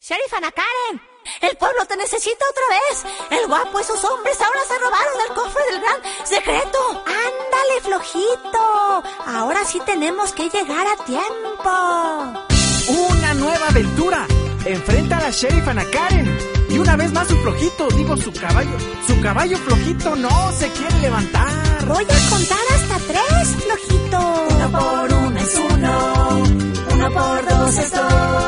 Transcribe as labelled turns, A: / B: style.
A: Sheriff Ana Karen, el pueblo te necesita otra vez. El guapo y sus hombres ahora se robaron el cofre del gran secreto. Ándale, flojito. Ahora sí tenemos que llegar a tiempo.
B: ¡Una nueva aventura! Enfrenta a la Sheriff Ana Karen. Y una vez más su flojito, su caballo flojito no se quiere levantar.
A: Voy a contar hasta 3, flojito.
C: 1 por 1 es 1, 1 por 2 es 2.